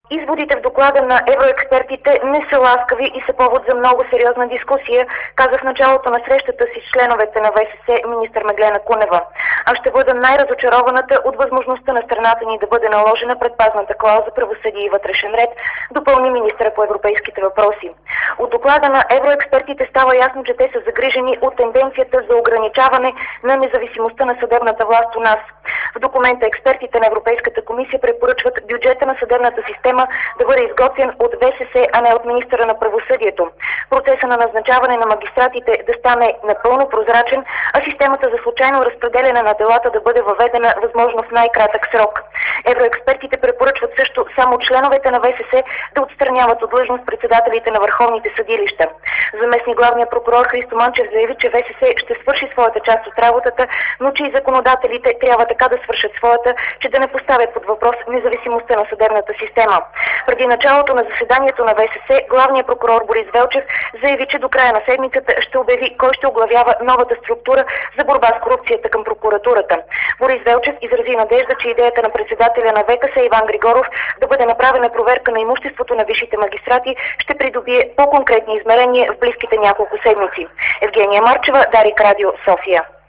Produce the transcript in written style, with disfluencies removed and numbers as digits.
Изводите в доклада на евроекспертите не са ласкави и са повод за много сериозна дискусия, каза в началото на срещата си с членовете на ВСС министър Меглена Кунева. Аз ще бъда най-разочарованата от възможността на страната ни да бъде наложена предпазната клауза правосъдие и вътрешен ред, допълни министъра по европейските въпроси. От доклада на евроекспертите става ясно, че те са загрижени от тенденцията за ограничаване на независимостта на съдебната власт у нас. В документа експертите на Европейската комисия препоръчват бюджета на съдебната система да бъде изготвен от ВСС, а не от министъра на правосъдието. Процеса на назначаване на магистратите да стане напълно прозрачен, а системата за случайно разпределяне на делата да бъде въведена възможно в най-кратък срок. Евроекспертите препоръчват също само членовете на ВСС да отстраняват от длъжност председателите на върховните съдилища. Заместник главния прокурор Христо Манчев заяви, че ВСС ще свърши своята част от работата, но че и законодателите трябва така да свършат своята, че да не поставят под въпрос независимостта на съдебната система. Преди началото на заседанието на ВСС, главният прокурор Борис Велчев заяви, че до края на седмицата ще обяви кой ще оглавява новата структура за борба с корупцията към прокуратурата. Борис Велчев изрази надежда, че идеята на председателя на ВКС Иван Григоров да бъде направена проверка на имуществото на висшите магистрати ще придобие по-конкретни измерения в близките няколко седмици. Евгения Марчева, Дарик Радио, София.